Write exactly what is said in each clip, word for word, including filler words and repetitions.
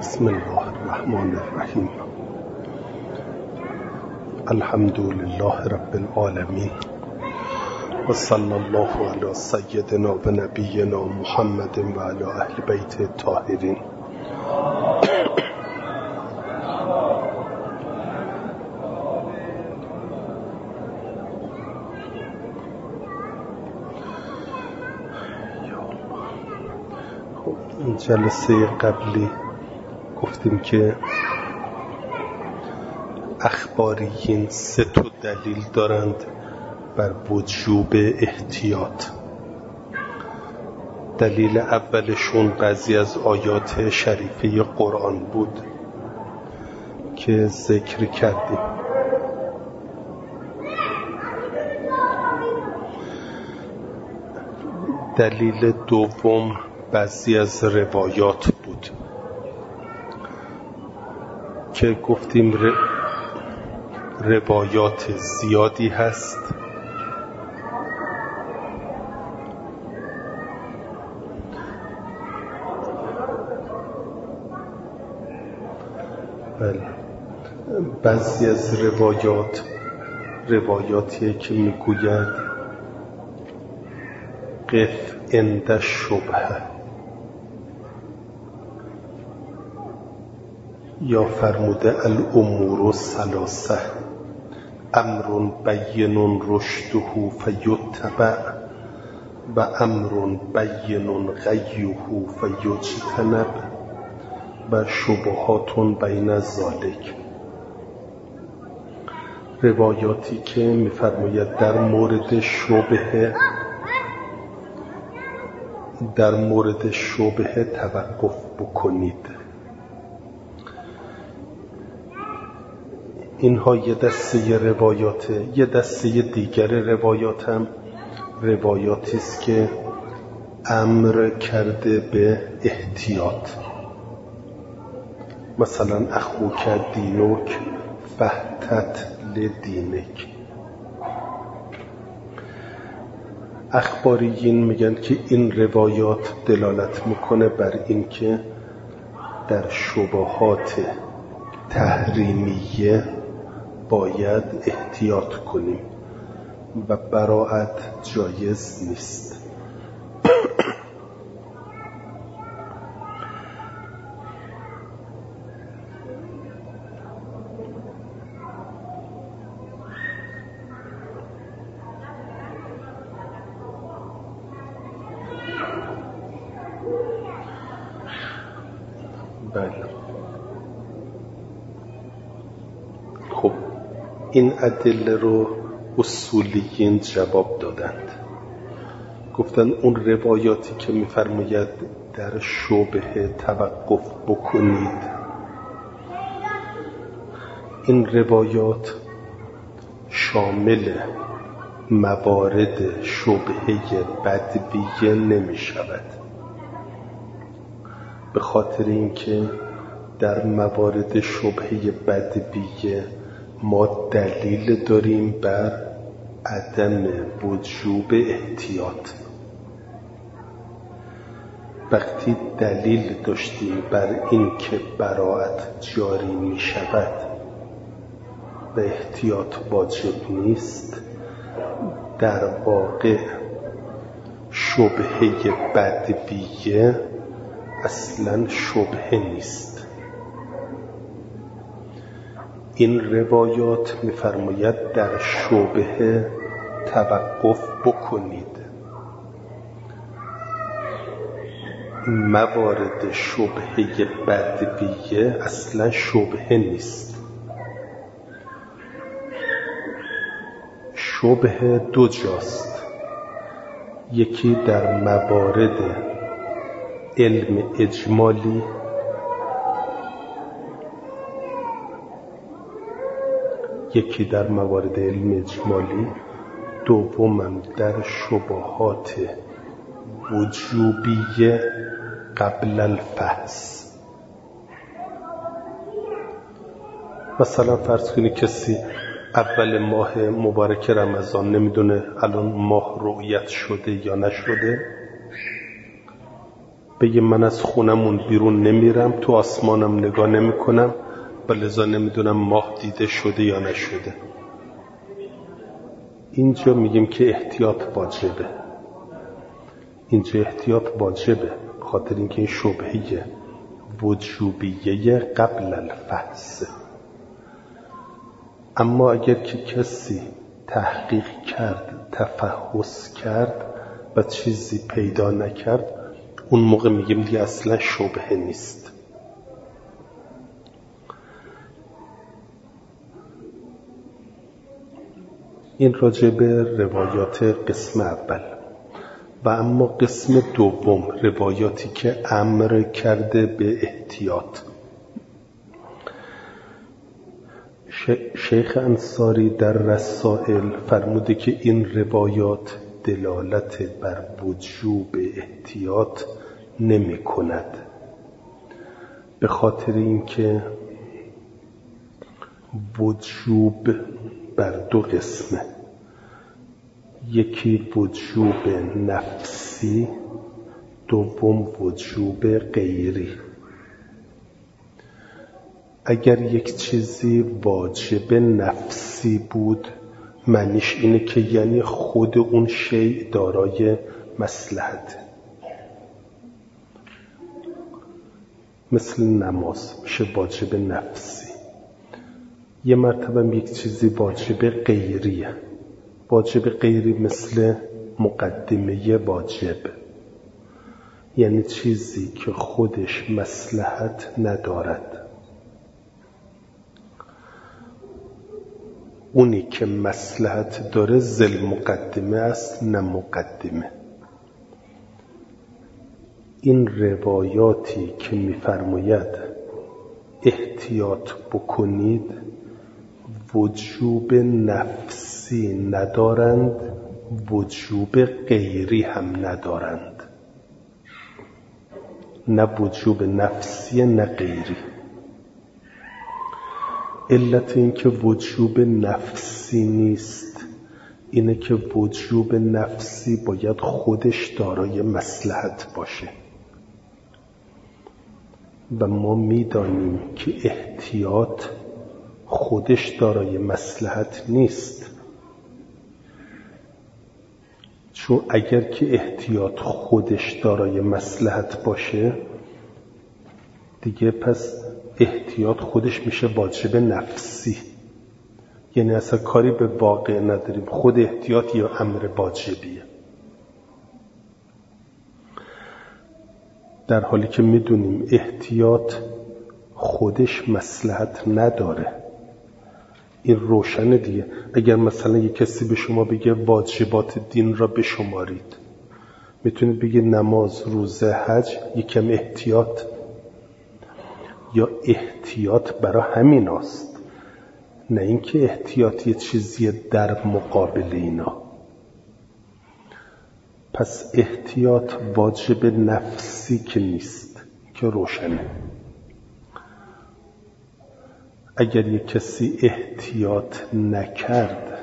بسم الله الرحمن الرحیم. الحمد لله رب العالمین و صلی الله علی سیدنا و نبینا محمد و علی اهل بیت الطاهرین. جلسه قبلی گفتیم که اخباریین سه تا دلیل دارند بر وجوب احتیاط. دلیل اولشون بعضی از آیات شریفه قرآن بود که ذکر کردیم. دلیل دوم بعضی از روایات بود که گفتیم ر... روایات زیادی هست بله. بعضی از روایات روایاتیه که میگوید قف عند شبهه، یا فرموده الامور ثلاثه امر بین رشده فیتبع و امر بین غیه فیجتنب و شبهات بین ذالک. روایاتی که می‌فرماید در مورد شبهه در مورد شبهه توقف بکنید. اینها یه دسته روایاته. یه دسته دیگر روایات هم روایاتی است که امر کرده به احتیاط، مثلا اخوک دینک فاحتط لدینک. اخباریین میگن که این روایات دلالت میکنه بر این که در شبهات تحریمیه باید احتیاط کنیم و براءت جایز نیست. بله. خب این ادله رو اصولیین جواب دادند. گفتن اون روایاتی که می‌فرماید در شبهه توقف بکنید، این روایات شامل موارد شبهه بدویه نمی شود، به خاطر اینکه در موارد شبهه بدویه ما دلیل داریم بر عدم وجوب احتیاط. وقتی دلیل داشتیم بر این که براءت جاری می شود و احتیاط واجب نیست، در واقع شبهه بدویه اصلا شبهه نیست. این روایات می‌فرماید در شبهه توقف بکنید. موارد شبهه بدویه اصلا شبهه نیست. شبهه دو جاست، یکی در موارد علم اجمالی یکی در موارد علم اجمالی دومم در شبهات وجوبیه قبل الفحص. مثلا فرض کنی کسی اول ماه مبارک رمضان نمیدونه الان ماه رؤیت شده یا نشده، بگه من از خونمون بیرون نمیرم، تو آسمانم نگاه نمی کنم و لذا نمیدونم ماه دیده شده یا نشده. اینجا میگیم که احتیاط واجبه. اینجا احتیاط واجبه خاطر اینکه این شبهه وجوبیه قبل الفحص. اما اگر که کسی تحقیق کرد، تفحص کرد و چیزی پیدا نکرد، اون موقع میگیم دیگه اصلا شبهه نیست. این راجع به روایات قسم اول. و اما قسم دوم، روایاتی که امر کرده به احتیاط. شیخ انصاری در رسائل فرموده که این روایات دلالت بر وجوب احتیاط نمی کند، به خاطر اینکه وجوب بر دو قسمه، یکی وجوب نفسی، دوم وجوب غیری. اگر یک چیزی واجب نفسی بود، معنیش اینه که یعنی خود اون شیء دارای مصلحت، مثل نماز میشه واجب نفسی. یه مرتبه یک چیزی واجب غیریه. واجب غیری مثل مقدمه واجب، یعنی چیزی که خودش مصلحت ندارد. اونی که مصلحت داره ذل مقدمه است، نه مقدمه. این روایاتی که می‌فرماید احتیاط بکنید وجوب نفسی ندارند، وجوب غیری هم ندارند. نه وجوب نفسی نه غیری. علت این که وجوب نفسی نیست اینه که وجوب نفسی باید خودش دارای مصلحت باشه و ما میدانیم که احتیاط خودش دارای مصلحت نیست. چون اگر که احتیاط خودش دارای مصلحت باشه دیگه پس احتیاط خودش میشه واجب نفسی، یعنی اصلا کاری به واقع نداریم، خود احتیاط یا امر واجبیه، در حالی که میدونیم احتیاط خودش مصلحت نداره. این روشنه دیگه. اگر مثلا یک کسی به شما بگه واجبات دین را بشمارید، میتونید بگید نماز، روزه، حج، یکم احتیاط، یا احتیاط برای همین است، نه اینکه احتیاط یه چیزیه در مقابل اینا. پس احتیاط واجب نفسی که نیست، که روشنه. اگر یک کسی احتیاط نکرد،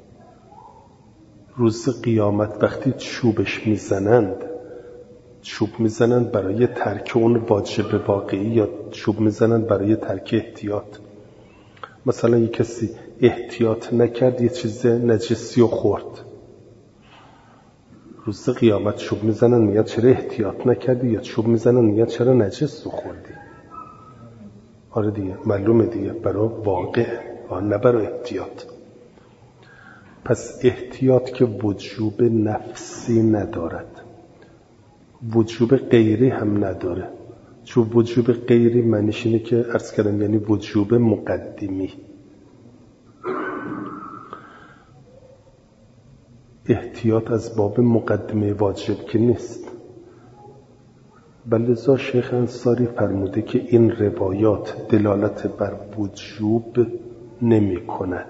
روز قیامت وقتی چوبش میزنند، چوب میزنند برای ترک اون واجب واقعی یا چوب میزنند برای ترک احتیاط. مثلا یک کسی احتیاط نکرد، یه چیز نجسی رو خورد، روز قیامت چوب میزنن میگن چرا احتیاط نکردی، یا چوب میزنن میگن چرا نجس رو خوردی. آره دیگه، معلومه دیگه، برای واقع، نه برای احتیاط. پس احتیاط که وجوب نفسی ندارد، وجوب غیری هم نداره. چون وجوب غیری معنیش اینه که عرض کردم یعنی وجوب مقدمی. احتیاط از باب مقدمه واجب که نیست. بلذا شیخ انصاری فرموده که این روایات دلالت بر وجوب نمی کند.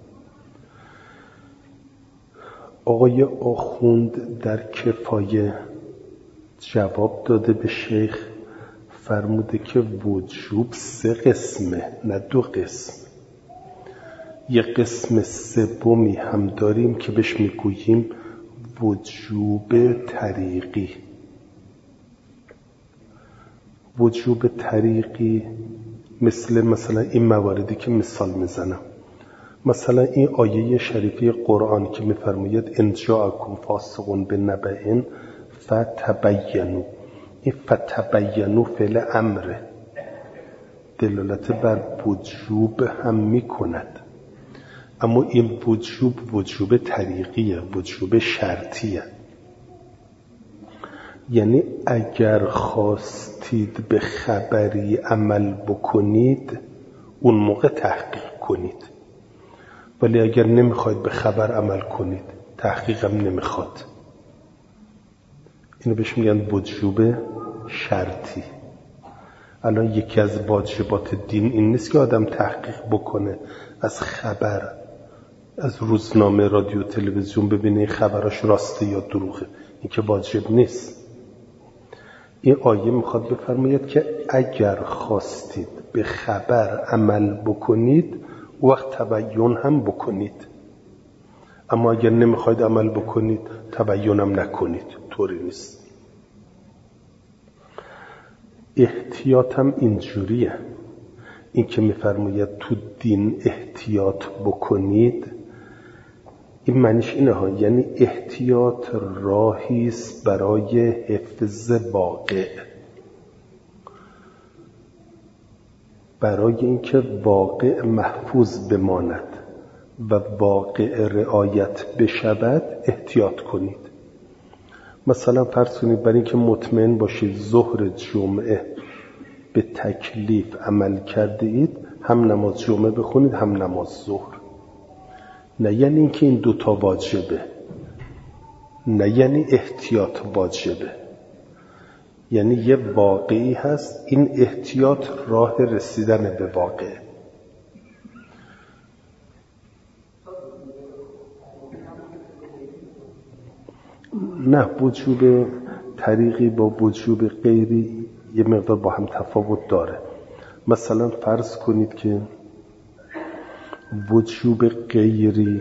آقای آخوند در کفایه جواب داده به شیخ، فرموده که وجوب سه قسمه، نه دو قسم. یه قسم سومی هم داریم که بهش میگوییم وجوب طریقی. وجوب طریقی مثل مثلا این مواردی که مثال میزنم، مثلا این آیه شریفه قرآن که میفرماید ان جاءکم فاسق بنبأ فتبینوا، این فتبینوا فعل امره، دلالت بر وجوب هم میکند، اما این وجوب وجوب طریقیه، وجوب شرطیه. یعنی اگر خواستید به خبری عمل بکنید اون موقع تحقیق کنید، ولی اگر نمیخواید به خبر عمل کنید تحقیقم نمیخواد. اینو بهش میگن وجوب شرطی. الان یکی از واجبات دین این نیست که آدم تحقیق بکنه از خبر، از روزنامه، رادیو، تلویزیون ببینه این خبراش راسته یا دروغه، این که واجب نیست. این آیه میخواد بفرماید که اگر خواستید به خبر عمل بکنید وقت تبیین هم بکنید، اما اگر نمیخواید عمل بکنید تبیین هم نکنید، طوری نیست. احتیاط هم اینجوریه، این که میفرماید تو دین احتیاط بکنید، این معنیش اینه ها، یعنی احتیاط راهی است برای حفظ واقع، برای اینکه واقع محفوظ بماند و واقع رعایت بشود احتیاط کنید. مثلا فرض کنید برای اینکه مطمئن باشید ظهر جمعه به تکلیف عمل کرده اید، هم نماز جمعه بخونید هم نماز ظهر. نه یعنی اینکه این دوتا واجبه، نه یعنی احتیاط واجبه، یعنی یه واقعی هست، این احتیاط راه رسیدن به واقع. نه، وجوب طریقی با وجوب غیری یه مقدار با هم تفاوت داره. مثلا فرض کنید که وجوب غیری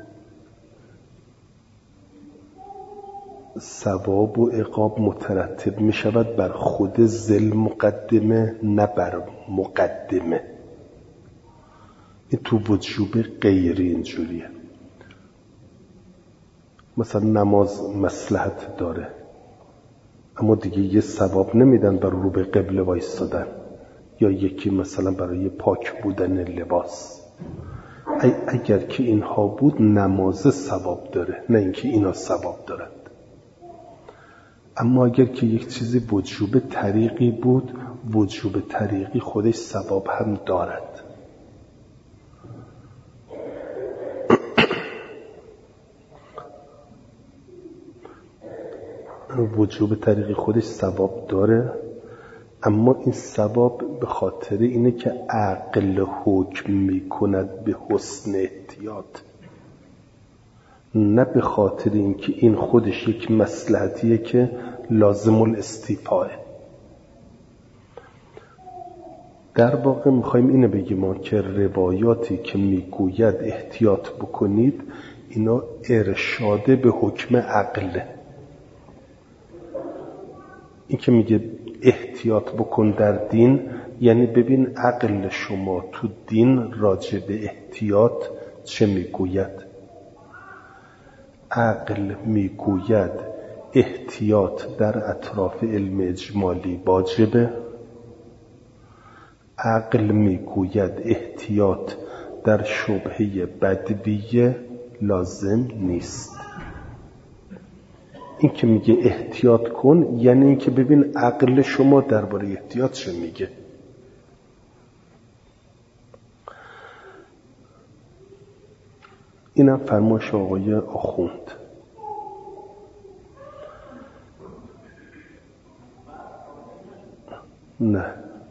ثواب و عقاب مترتب می شود بر خود ذل مقدمه، نه بر مقدمه. این تو وجوب غیری اینجوریه. مثلا نماز مصلحت داره، اما دیگه یه ثواب نمیدن برای رو به قبله وایستادن، یا یکی مثلا برای پاک بودن لباس. اگر که اینها بود نماز ثواب داره، نه اینکه اینا ثواب دارند. اما اگر که یک چیزی وجوب طریقی بود، وجوب طریقی خودش ثواب هم دارد. وجوب طریقی خودش ثواب داره، اما این ثواب به خاطر اینه که عقل حکم میکند به حسن احتیاط، نه به خاطر اینکه این خودش یک مصلحتیه که لازم الاستیفاء. در واقع میخوایم اینو بگیم ما که روایاتی که میگوید احتیاط بکنید اینا ارشاده به حکم عقله. این که میگه احتیاط بکن در دین، یعنی ببین عقل شما تو دین راجع به احتیاط چه میگوید. عقل میگوید احتیاط در اطراف علم اجمالی واجبه، عقل میگوید احتیاط در شبهه بدویه لازم نیست. این که میگه احتیاط کن یعنی این که ببین عقل شما درباره احتیاط چه میگه. اینم فرمایش آقای آخوند. نه،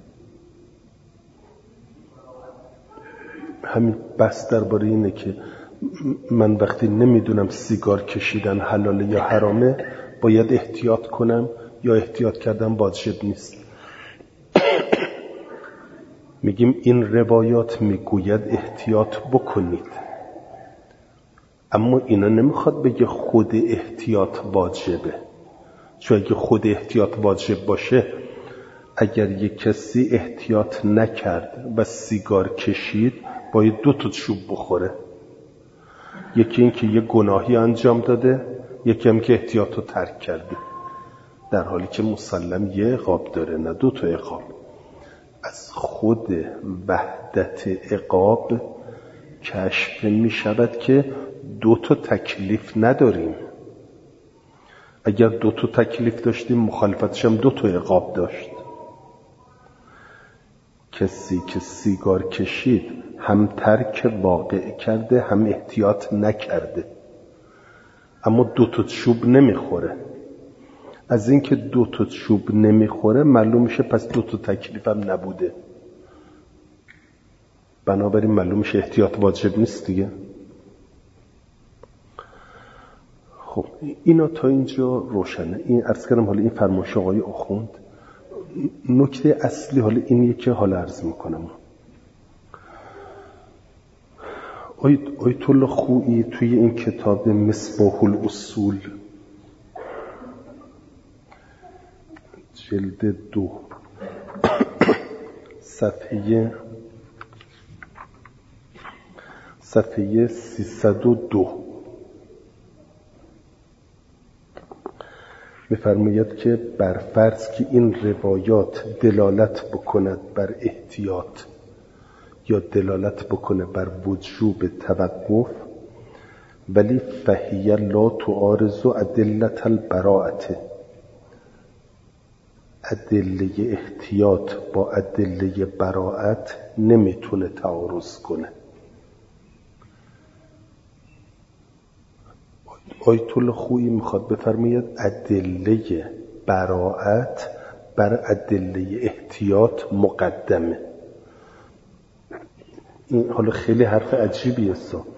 همین بس درباره اینه که من وقتی نمیدونم سیگار کشیدن حلاله یا حرامه باید احتیاط کنم یا احتیاط کردن واجب نیست. میگیم این روایات میگوید احتیاط بکنید، اما اینا نمیخواد بگه خود احتیاط واجبه، چون اگه خود احتیاط واجب باشه اگر یک کسی احتیاط نکرد و سیگار کشید باید دو تا چوب بخوره. یکی این که یه گناهی انجام داده، یکی هم که احتیاط رو ترک کرده، در حالی که مسلم یه عقاب داره نه دو تا عقاب. از خود وحدت عقاب کشف می شود که دو تا تکلیف نداریم. اگر دو تا تکلیف داشتیم مخالفتش هم دو تا عقاب داشت. کسی که سیگار کشید هم ترک واقع کرده هم احتیاط نکرده، اما دو تا چوب نمیخوره. از اینکه دو تا چوب نمیخوره معلوم میشه پس دو تا تکلیف هم نبوده، بنابراین معلوم میشه احتیاط واجب نیست دیگه. خب اینا تا اینجا روشنه. این عرض کردم حالا این فرمایش آقای آخوند. نکته اصلی حالا اینیه که حالا عرض میکنم. آیت الله خویی توی این کتاب مصباح الاصول جلد دو صفحه صفحه سیصد و دو می‌فرماید که بر فرض که این روایات دلالت بکند بر احتیاط یا دلالت بکنه بر وجوب توقف، ولی فهیه لا تعارض ادلة البراءة، ادله احتیاط با ادله براءت نمیتونه تعارض کنه. آیت الله خویی میخواد بفرماید ادله براءت بر ادله احتیاط مقدمه. این حالا خیلی حرف عجیبیه.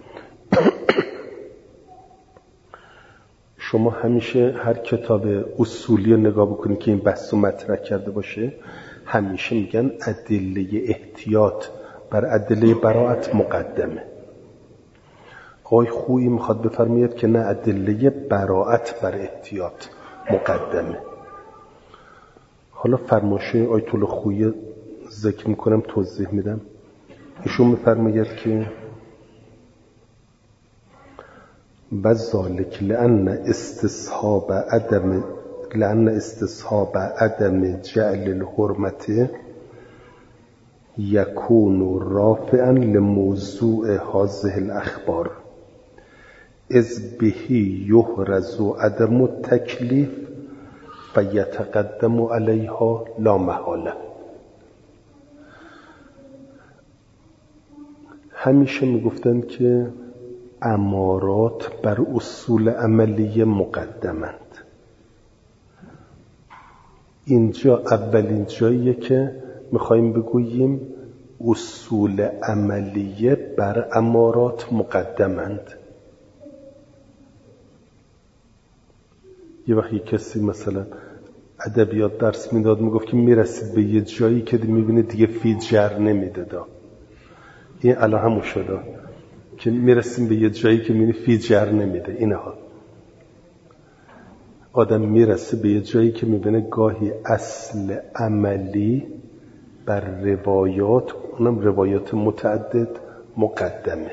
شما همیشه هر کتاب اصولی رو نگاه بکنید که این بحث رو مطرح کرده باشه، همیشه میگن ادله احتیاط بر ادله براءت مقدمه. آقای خویی میخواد بفرماید که نه، ادله براءت بر احتیاط مقدمه. حالا فرمایشه آیت الله خویی ذکر میکنم، توضیح میدم. ایشون میفرماید که و ذالک لأن استصحاب عدم لأن استصحاب عدم جعل الحرمة يكون رافعا لموضوع هذه الأخبار إذ به يحرز عدم التكليف فيتقدم عليها لا محالة. همیشه میگفتن که امارات بر اصول عملی مقدمند. اینجا اولین جاییه که میخوایم بگوییم اصول عملیه بر امارات مقدمند. یه وقتی کسی مثلا ادبیات درس میداد میگفت که میرسید به یه جایی که میبینه دیگه فی جر نمیده. این الان همون شده که میرسیم به یه جایی که میبینی فی جر نمیده. اینها آدم میرسه به یه جایی که میبینه گاهی اصل عملی بر روایات، اونم روایات متعدد، مقدمه.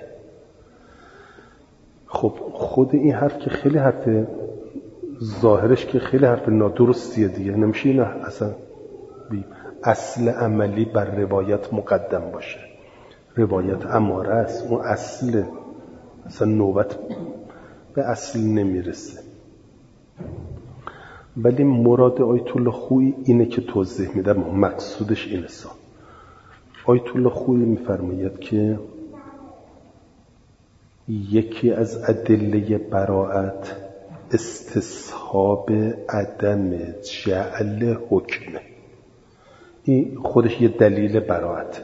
خب خود این حرف که خیلی حرف ظاهرش که خیلی حرف نادرستیه دیگه، نمیشه این اصلا اصل عملی بر روایت مقدم باشه. روایت اماره است، اون اصل اصلا نوبت به اصل نمیرسه. ولی مراد آیت الله خویی اینه که توضیح میده، مقصودش اینه. سا آیت الله خویی میفرماید که یکی از ادله براءت استصحاب عدم جعل حکمه. این خودش یه دلیل براءت.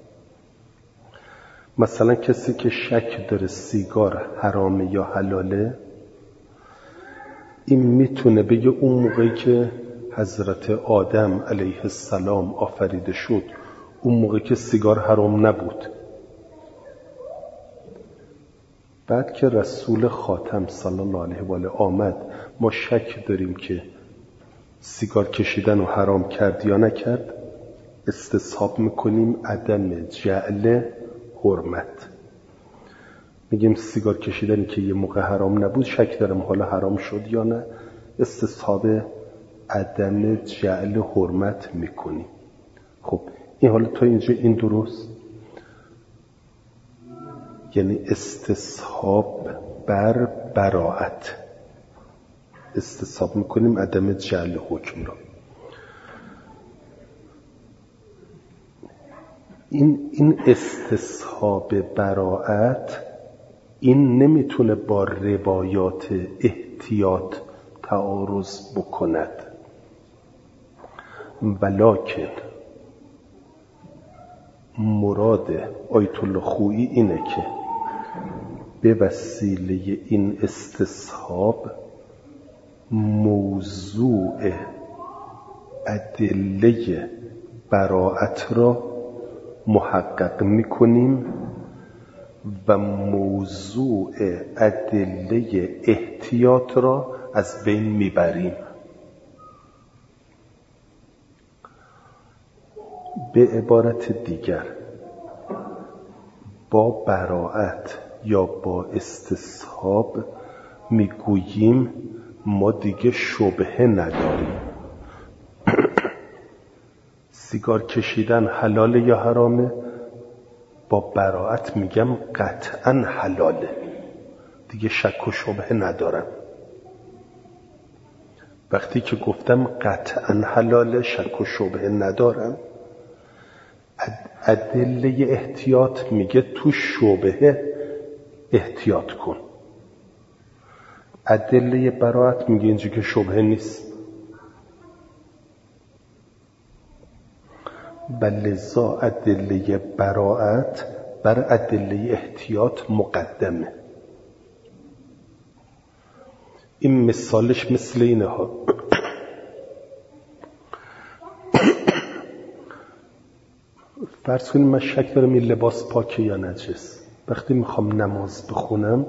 مثلا کسی که شک داره سیگار حرامه یا حلاله، این میتونه بگه اون موقعی که حضرت آدم علیه السلام آفریده شد، اون موقعی که سیگار حرام نبود. بعد که رسول خاتم صلی الله علیه و آله آمد، ما شک داریم که سیگار کشیدن رو حرام کرد یا نکرد؟ استصحاب میکنیم عدم جعل حرمت. میگیم سیگار کشیدنی که یه موقع حرام نبود شک دارم حالا حرام شد یا نه، استصحاب عدم جعل حرمت میکنیم. خب این حالا تا اینجا این درست؟ یعنی استصحاب بر براءت، استصحاب میکنیم عدم جعل حکم را. این این استصحاب براءت این نمیتونه با روایات احتیاط تعارض بکند، ولکن مراد آیت الله خویی اینه که به وسیله این استصحاب موضوع ادله براءت را محقق میکنیم و موضوع ادله احتیاط را از بین میبریم. به عبارت دیگر با براءت یا با استصحاب میگوییم ما دیگه شبهه نداریم. سیگار کشیدن حلاله یا حرامه؟ با براءت میگم قطعا حلاله، دیگه شک و شبهه ندارم. وقتی که گفتم قطعا حلاله شک و شبهه ندارم، ادله احتیاط میگه تو شبهه احتیاط کن، ادله براءت میگه اینجا که شبهه نیست. بلذا ادله براءت بر ادله احتیاط مقدمه. این مثالش مثل اینه ها. فرض کنیم من شک دارم این لباس پاکه یا نجس. وقتی میخوام نماز بخونم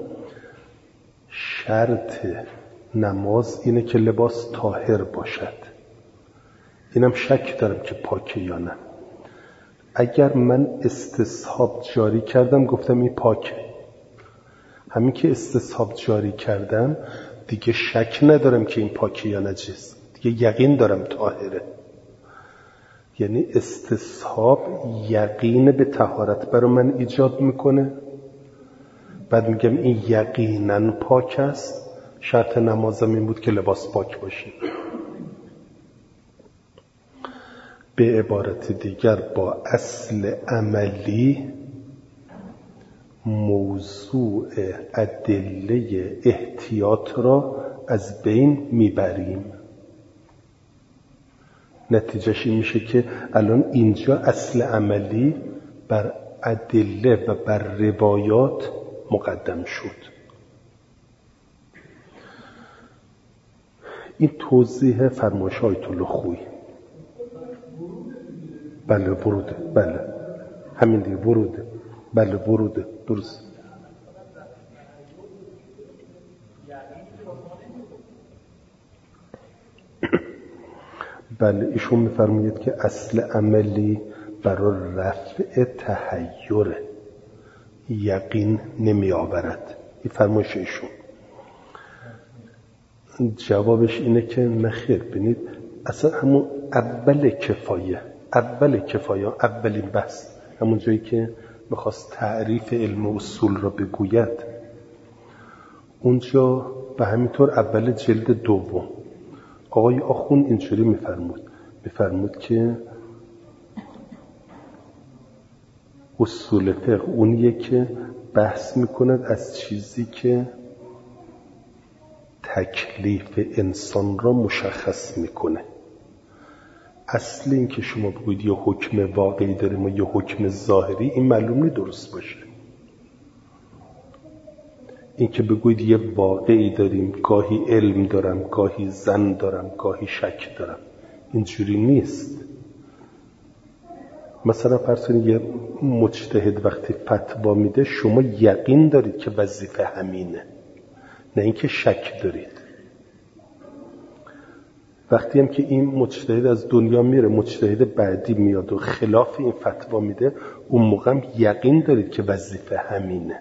شرط نماز اینه که لباس طاهر باشد. اینم شک دارم که پاکه یا نه. اگر من استصحاب جاری کردم گفتم این پاکه، همین که استصحاب جاری کردم دیگه شک ندارم که این پاکه یا نجس، دیگه یقین دارم طاهره. یعنی استصحاب یقین به طهارت برای من ایجاد میکنه، بعد میگم این یقینا پاک است، شرط نمازم این بود که لباس پاک باشه. به عبارت دیگر با اصل عملی موضوع ادله احتیاط را از بین میبریم. نتیجهش این میشه که الان اینجا اصل عملی بر ادله و بر روایات مقدم شد. این توضیح فرمایش آیت الله خویی. بله وروده، بله همین دیگه وروده، بله وروده، درست. بله ایشون میفرماید که اصل عملی برای رفع تحیر یقین نمی آورد. این فرمایش ایشون. جوابش اینه که نخیر. ببینید اصلا همون اول کفایه اول کفایه اولین بحث، همون جایی که میخواست تعریف علم اصول را بگوید، اونجا به همینطور اول جلد دوم آقای آخون اینجوری میفرمود میفرمود که اصول فقه اونیه که بحث میکند از چیزی که تکلیف انسان را مشخص میکنه. اصل این که شما بگوید یه حکم واقعی داریم و یه حکم ظاهری، این معلوم نیست درست باشه. این که بگوید یه واقعی داریم، گاهی علم دارم، گاهی ظن دارم، گاهی شک دارم، اینجوری نیست. مثلا فرض کنید یه مجتهد وقتی فتوا میده شما یقین دارید که وظیفه همینه، نه اینکه شک دارید. وقتی هم که این مجتهد از دنیا میره، مجتهد بعدی میاد و خلاف این فتوا میده، اون موقع هم یقین دارید که وظیفه همینه.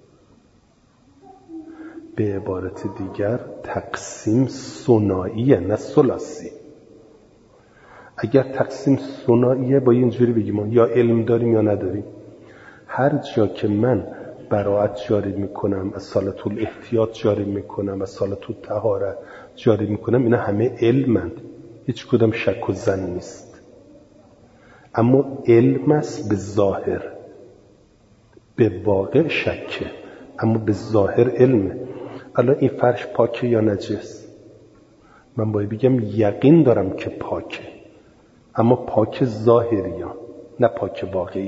به عبارت دیگر تقسیم ثنائیه نه ثلاثی. اگر تقسیم ثنائیه با اینجوری بگیم یا علم داریم یا نداریم. هر جا که من براءت جاری میکنم، از صلاة الاحتیاط جاری میکنم، از صلاة الطهارت جاری میکنم، اینا همه علمند، هیچ کدام شک و ظن نیست. اما علم است به ظاهر، به واقع شکه، اما به ظاهر علمه. الان این فرش پاکه یا نجس؟ من باید بگم یقین دارم که پاکه، اما پاک ظاهری یا نه پاک واقعی.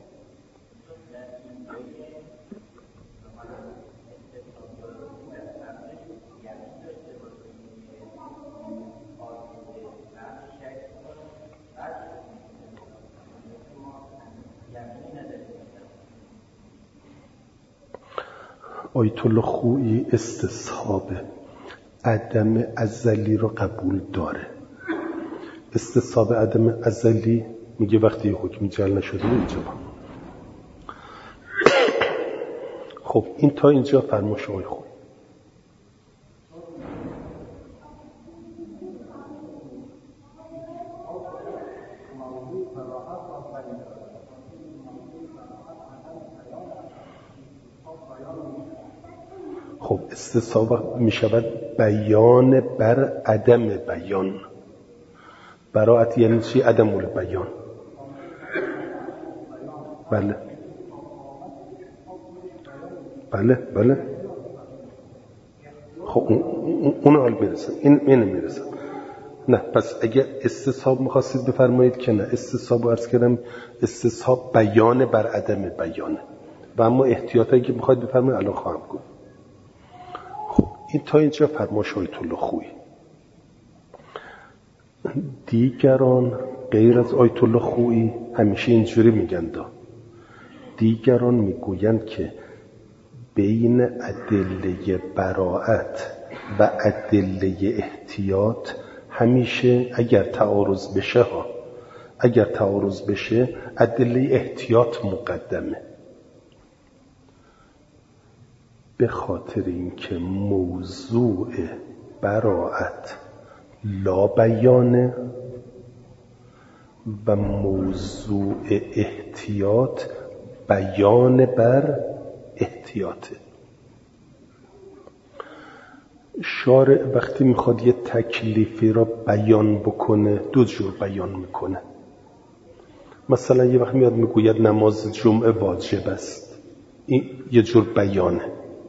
آیت الله خویی استصحاب عدم ازلی رو قبول داره. استصحاب عدم ازلی میگه وقتی حکم جل نشده اینجا. خب این تا اینجا فرمایش آقای خویی. خب استصحاب می شود بیان بر عدم بیان. براءت یعنی چی؟ عدم البیان. بله بله بله. خب اون حال میرسن، این این میرسن. نه پس اگر استصحاب میخواستید بفرمایید که نه، استصحاب عرض کردم استصحاب بیان بر عدم بیانه، و اما احتیاطی که میخواید بفرمایید الان خواهم گفت. خب این تا اینجا فرمایش آیت الله خویی. دیگران غیر از آیت الله خویی همیشه اینجوری میگن دا. دیگران میگویند که بین ادله براءت و ادله احتیاط همیشه اگر تعارض بشه ها اگر تعارض بشه ادله احتیاط مقدمه، به خاطر اینکه موضوع براءت لا بیانه و موضوع احتیاط بیان بر احتیاطه. شارع وقتی میخواد یه تکلیفی را بیان بکنه دو جور بیان میکنه. مثلا یه وقت میاد میگوید نماز جمعه واجب است، این یه جور بیانه.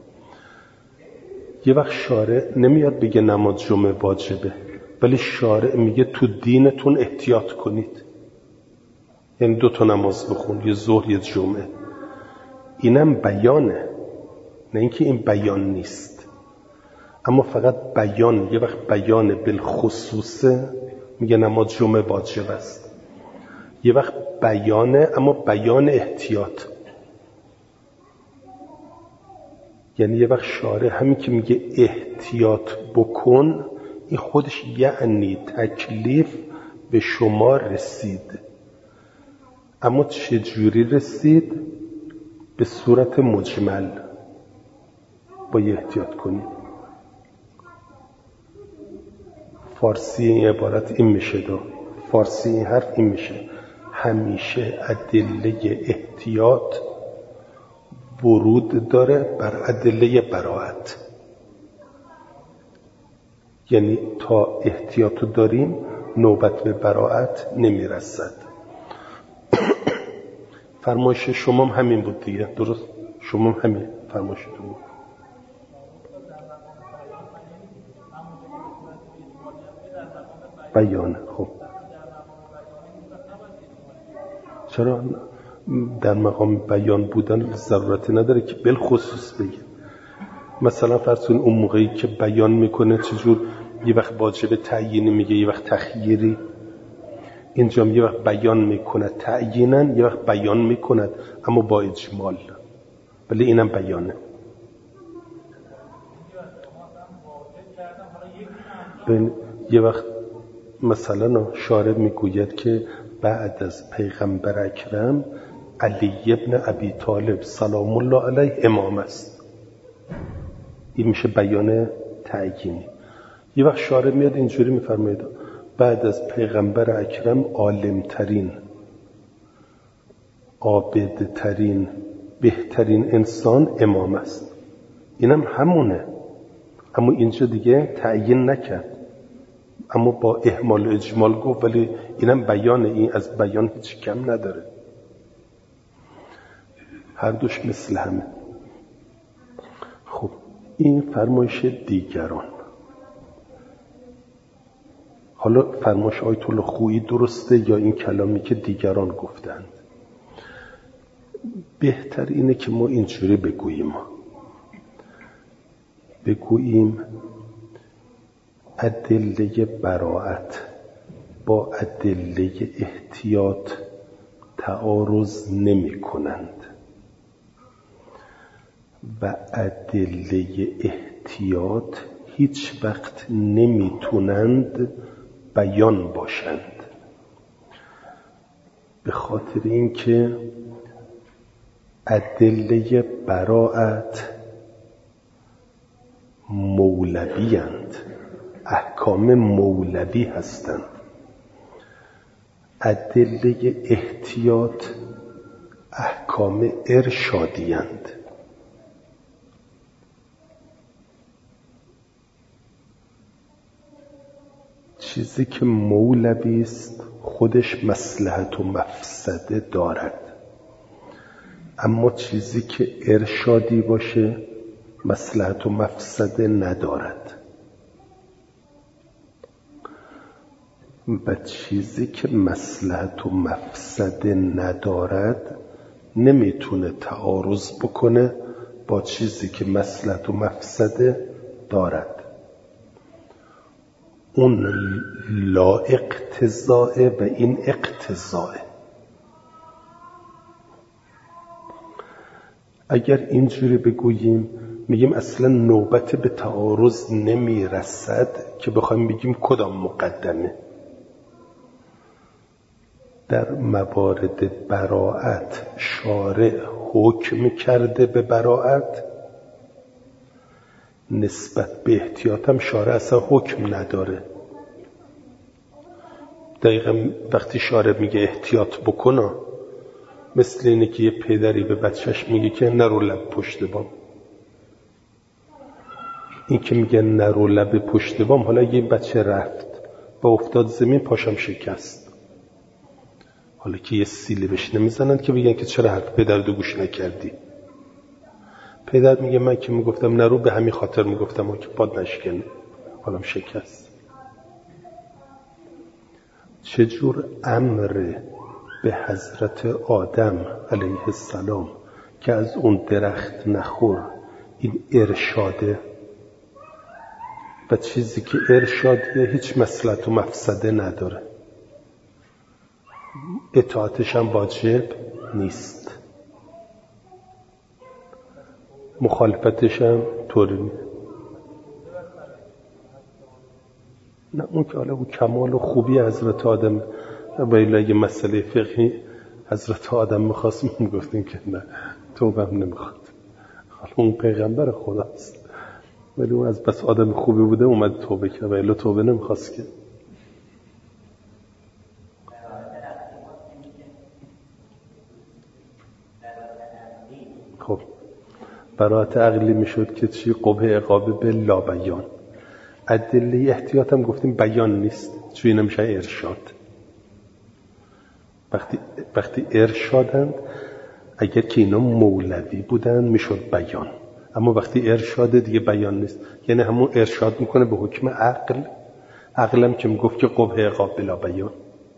یه وقت شارع نمیاد بگه نماز جمعه واجبه، ولی شارع میگه تو دینتون احتیاط کنید، یعنی دو تا نماز بخون، یه ظهر یه جمعه. اینم بیانه، نه اینکه این بیان نیست، اما فقط بیان. یه وقت بیان بالخصوصه میگه نماز جمعه واجب است، یه وقت بیانه اما بیان احتیاط. یعنی یه وقت شارع همین که میگه احتیاط بکن، این خودش یعنی تکلیف به شما رسید، اما چه جوری رسید؟ به صورت مجمل با احتیاط کنید. فارسی این عبارت این میشه دو فارسی این حرف این میشه: همیشه ادله احتیاط ورود داره بر ادله براءت. یعنی تا احتیاطو داریم نوبت به براءت نمیرسد. فرمایش شما هم همین بود دیگه، درست؟ شما هم همین فرمایشتون بود. بیان. خب چرا در مقام بیان بودن ضرورتی نداره که بالخصوص بگه؟ مثلا فرض کنید اون موقعی که بیان میکنه چجور یه وقت واجب تعیینی میگه، یه وقت تخییری. اینجا یه وقت بیان میکنه تعیینا، یه وقت بیان میکند اما با اجمال، ولی اینم بیانه. بین یه وقت مثلا شارع میگوید که بعد از پیغمبر اکرم علی ابن ابی طالب سلام الله علیه امام است. این میشه بیان تعیینی. یه وقت شارع میاد اینجوری میفرماید بعد از پیغمبر اکرم عالمترین، عابدترین، بهترین انسان امام است. اینم همونه، اما اینجا دیگه تعیین نکرد، اما با اهمال و اجمال گفت، ولی اینم بیان، این از بیان هیچ کم نداره، هر دوش مثل همه. خب این فرمایش دیگران. حالا فرمایش آیت الله خویی درسته یا این کلامی که دیگران گفتند؟ بهتر اینه که ما اینجوری بگوییم بگوییم ادله براءت با ادله احتیاط تعارض نمی کنند و ادله احتیاط هیچ وقت نمیتونند بیان باشند، به خاطر اینکه ادله براءت مولوی اند، احکام مولوی هستند. ادله احتیاط احکام ارشادی اند. چیزی که مولوی است خودش مصلحت و مفسده دارد، اما چیزی که ارشادی باشه مصلحت و مفسده ندارد، و چیزی که مصلحت و مفسده ندارد نمیتونه تعارض بکنه با چیزی که مصلحت و مفسده دارد. اون لا اقتضاء و این اقتضاء. اگر اینجوری بگوییم میگیم اصلا نوبت به تعارض نمیرسد که بخوایم بگیم کدام مقدمه. در موارد براءت شارع حکم کرده به براءت، نسبت به احتیاط هم شارع اصلا حکم نداره. دقیقا وقتی شارع میگه احتیاط بکنه، مثل اینه که یه پدری به بچهش میگه که نرو لب پشت بام. این که میگه نرو لب پشت بام، حالا یه بچه رفت و افتاد زمین پاشم شکست، حالا که یه سیلی بهش نمیزنن که بگن که چرا حرف پدر دو گوش نکردی. پدر میگه من که میگفتم نرو به همین خاطر میگفتم که پاد نشکنه، حالا شکست. چجور امر به حضرت آدم علیه السلام که از اون درخت نخور این ارشاده، و چیزی که ارشاده هیچ مصلحت و مفسده نداره، اطاعتش هم واجب نیست، مخالفتش هم طوری نیست. نه اون که حالا کمال و خوبی حضرت آدم، باید اگه مسئله فقهی حضرت آدم میخواست میگفتیم که نه توبه هم نمیخواد، حالا اون پیغمبر خداست، ولی اون از بس آدم خوبی بوده اومد توبه کرد، ولی توبه نمیخواست که. خب براءت عقلی میشد که چی؟ قبح عقابه به لا بیان. ادله احتیاط هم گفتیم بیان نیست، چون نمیشه ارشاد. وقتی وقتی ارشادند، اگر که اینا مولوی بودن میشد بیان، اما وقتی ارشاد دیگه بیان نیست، یعنی همون ارشاد میکنه به حکم عقل. عقلم که میگفت که قبح عقاب بلا بیان.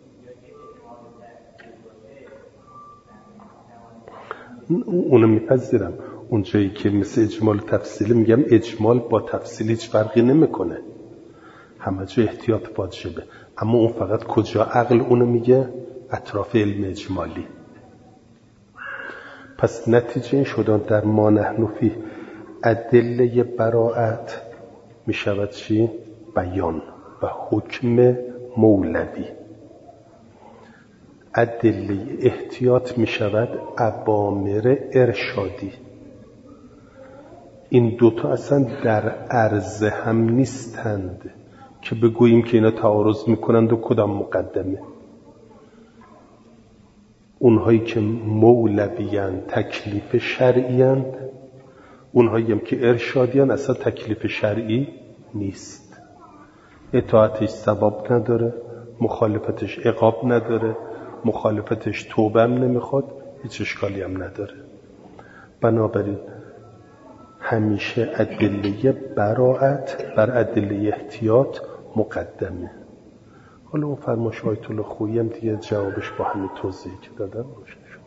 اونو میپذیرم، اون جایی که مثل اجمال و تفصیل میگم اجمال با تفصیل هیچ فرقی نمیکنه، همه جا احتیاط واجبه، اما اون فقط کجا عقل اونو میگه؟ اطراف علم اجمالی. پس نتیجه این شدن در ما نحن فی ادله براءت میشود چی؟ بیان و حکم مولوی. ادله احتیاط می شود اوامر ارشادی. این دوتا اصلا در عرض هم نیستند که بگوییم که اینا تعارض میکنند و کدام مقدمه. اونهایی که مولویان تکلیف شرعیند، اونهایی هم که ارشادیان اصلا تکلیف شرعی نیست. اطاعتش ثواب نداره، مخالفتش عقاب نداره، مخالفتش توبه هم نمیخواد، هیچ اشکالی هم نداره. بنابراین همیشه ادله براءت بر ادله احتیاط مقدمه. حالا اون فرمایش آیت الله خویی هم دیگه جوابش با همین توضیحی که دادم روشن شد.